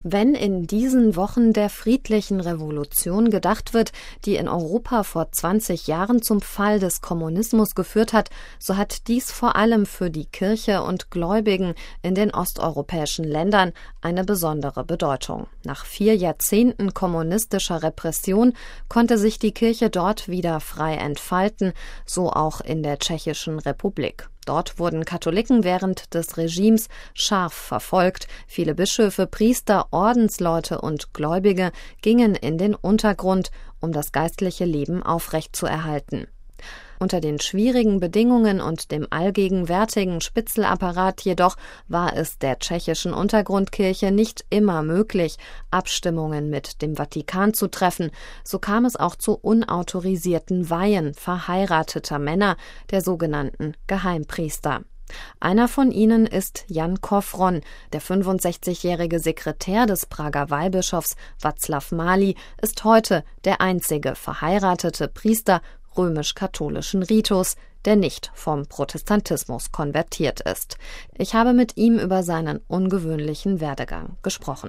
Wenn in diesen Wochen der friedlichen Revolution gedacht wird, die in Europa vor 20 Jahren zum Fall des Kommunismus geführt hat, so hat dies vor allem für die Kirche und Gläubigen in den osteuropäischen Ländern eine besondere Bedeutung. Nach 4 Jahrzehnten kommunistischer Repression konnte sich die Kirche dort wieder frei entfalten, so auch in der Tschechischen Republik. Dort wurden Katholiken während des Regimes scharf verfolgt. Viele Bischöfe, Priester, Ordensleute und Gläubige gingen in den Untergrund, um das geistliche Leben aufrechtzuerhalten. Unter den schwierigen Bedingungen und dem allgegenwärtigen Spitzelapparat jedoch war es der tschechischen Untergrundkirche nicht immer möglich, Abstimmungen mit dem Vatikan zu treffen. So kam es auch zu unautorisierten Weihen verheirateter Männer, der sogenannten Geheimpriester. Einer von ihnen ist Jan Kofron. Der 65-jährige Sekretär des Prager Weihbischofs Václav Mály ist heute der einzige verheiratete Priester römisch-katholischen Ritus, der nicht vom Protestantismus konvertiert ist. Ich habe mit ihm über seinen ungewöhnlichen Werdegang gesprochen.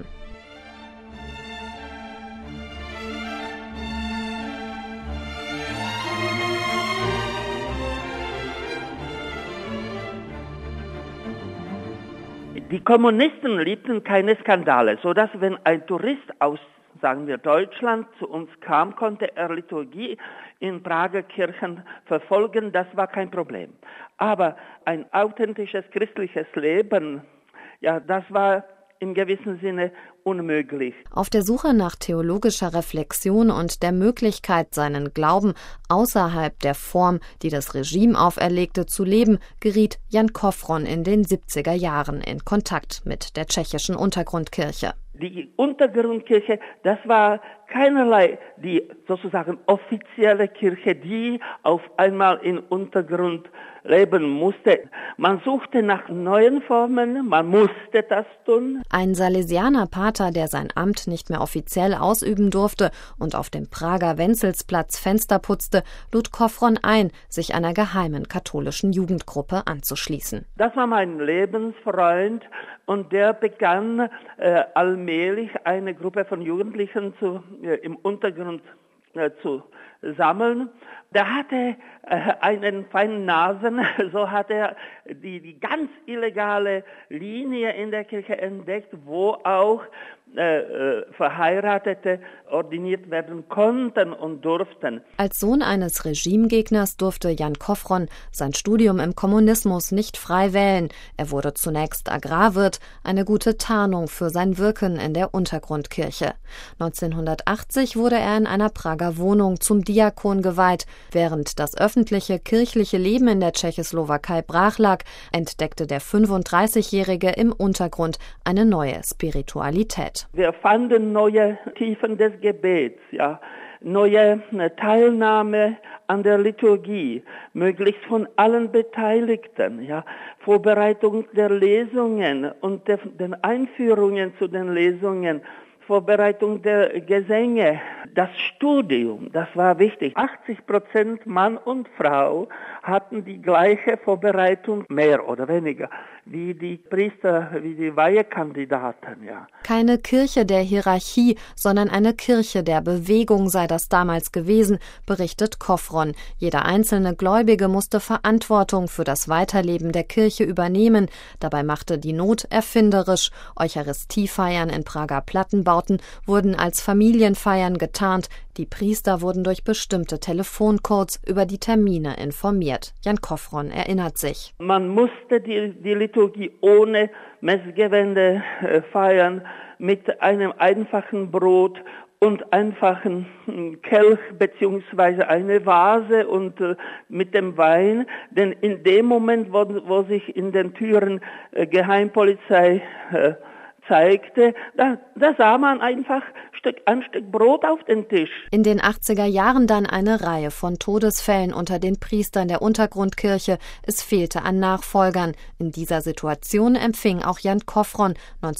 Die Kommunisten liebten keine Skandale, sodass wenn ein Tourist aus, sagen wir, Deutschland zu uns kam, konnte er Liturgie in Prager Kirchen verfolgen, das war kein Problem. Aber ein authentisches christliches Leben, ja, das war im gewissen Sinne unmöglich. Auf der Suche nach theologischer Reflexion und der Möglichkeit, seinen Glauben außerhalb der Form, die das Regime auferlegte, zu leben, geriet Jan Kofron in den 70er Jahren in Kontakt mit der tschechischen Untergrundkirche. Die Untergrundkirche, das war keinerlei die sozusagen offizielle Kirche, die auf einmal im Untergrund leben musste. Man suchte nach neuen Formen, man musste das tun. Ein Salesianer-Pater, der sein Amt nicht mehr offiziell ausüben durfte und auf dem Prager Wenzelsplatz Fenster putzte, lud Kofron ein, sich einer geheimen katholischen Jugendgruppe anzuschließen. Das war mein Lebensfreund und der begann allmählich eine Gruppe von Jugendlichen im Untergrund zu sammeln. Der hatte einen feinen Nasen, so hat er die ganz illegale Linie in der Kirche entdeckt, wo auch Verheiratete ordiniert werden konnten und durften. Als Sohn eines Regimegegners durfte Jan Kofron sein Studium im Kommunismus nicht frei wählen. Er wurde zunächst Agrarwirt, eine gute Tarnung für sein Wirken in der Untergrundkirche. 1980 wurde er in einer Prager Wohnung zum Diakon geweiht. Während das öffentliche kirchliche Leben in der Tschechoslowakei brach lag, entdeckte der 35-Jährige im Untergrund eine neue Spiritualität. Wir fanden neue Tiefen des Gebets, ja, neue Teilnahme an der Liturgie, möglichst von allen Beteiligten, ja, Vorbereitung der Lesungen und den Einführungen zu den Lesungen, Vorbereitung der Gesänge, das Studium, das war wichtig. 80% Mann und Frau hatten die gleiche Vorbereitung, mehr oder weniger, wie die Priester, wie die Weihekandidaten, ja. Keine Kirche der Hierarchie, sondern eine Kirche der Bewegung sei das damals gewesen, berichtet Kofron. Jeder einzelne Gläubige musste Verantwortung für das Weiterleben der Kirche übernehmen. Dabei machte die Not erfinderisch. Eucharistiefeiern in Prager Plattenbauten wurden als Familienfeiern getarnt. Die Priester wurden durch bestimmte Telefoncodes über die Termine informiert. Jan Kofron erinnert sich. Man musste die Liturgie ohne Messgewände feiern, mit einem einfachen Brot und einfachen Kelch beziehungsweise eine Vase und mit dem Wein. Denn in dem Moment, wo sich in den Türen Geheimpolizei zeigte, da sah man einfach ein Stück Brot auf den Tisch. In den 80er Jahren dann eine Reihe von Todesfällen unter den Priestern der Untergrundkirche. Es fehlte an Nachfolgern. In dieser Situation empfing auch Jan Kofron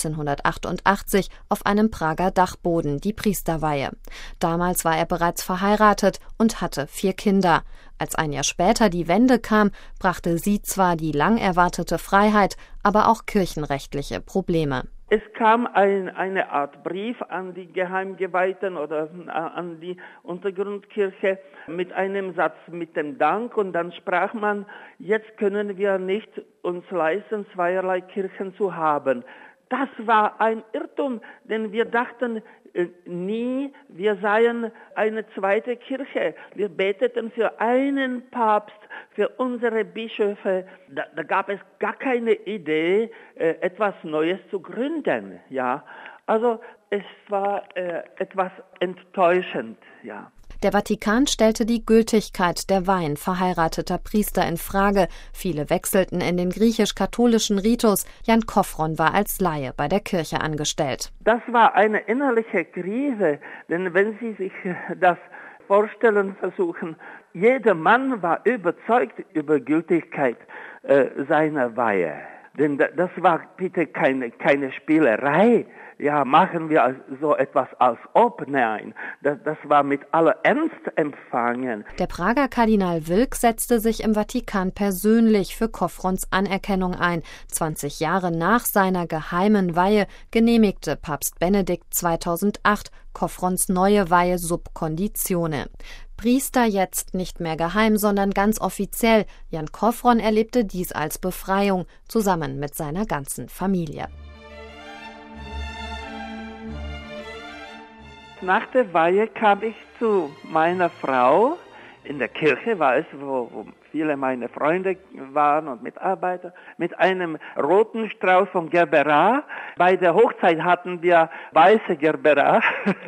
1988 auf einem Prager Dachboden die Priesterweihe. Damals war er bereits verheiratet und hatte 4 Kinder. Als ein Jahr später die Wende kam, brachte sie zwar die lang erwartete Freiheit, aber auch kirchenrechtliche Probleme. Es kam eine Art Brief an die Geheimgeweihten oder an die Untergrundkirche mit einem Satz mit dem Dank und dann sprach man, jetzt können wir nicht uns leisten, zweierlei Kirchen zu haben. Das war ein Irrtum, denn wir dachten nie, wir seien eine zweite Kirche. Wir beteten für einen Papst, für unsere Bischöfe. Da gab es gar keine Idee, etwas Neues zu gründen. Ja, also es war etwas enttäuschend. Ja. Der Vatikan stellte die Gültigkeit der Weihen verheirateter Priester in Frage. Viele wechselten in den griechisch-katholischen Ritus. Jan Koffron war als Laie bei der Kirche angestellt. Das war eine innerliche Krise, denn wenn Sie sich das vorstellen versuchen, jeder Mann war überzeugt über Gültigkeit seiner Weihe. Denn das war bitte keine Spielerei. Ja, machen wir so etwas als ob? Nein, das war mit aller Ernst empfangen. Der Prager Kardinal Wilk setzte sich im Vatikan persönlich für Koffrons Anerkennung ein. 20 Jahre nach seiner geheimen Weihe genehmigte Papst Benedikt 2008 Koffrons neue Weihe sub conditione. Priester jetzt nicht mehr geheim, sondern ganz offiziell. Jan Koffron erlebte dies als Befreiung, zusammen mit seiner ganzen Familie. Nach der Weihe kam ich zu meiner Frau. In der Kirche war es, wo viele meiner Freunde waren und Mitarbeiter, mit einem roten Strauß von Gerbera. Bei der Hochzeit hatten wir weiße Gerbera.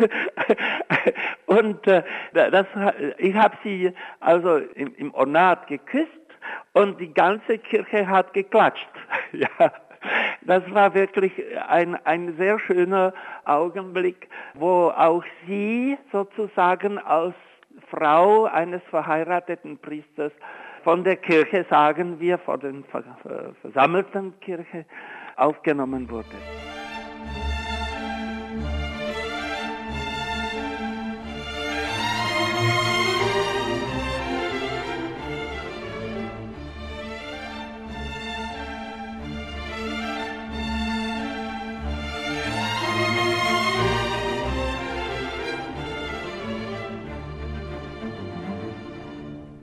Und ich habe sie also im Ornat geküsst und die ganze Kirche hat geklatscht. Ja. Das war wirklich ein sehr schöner Augenblick, wo auch sie sozusagen als Frau eines verheirateten Priesters von der Kirche, sagen wir, von der versammelten Kirche aufgenommen wurde.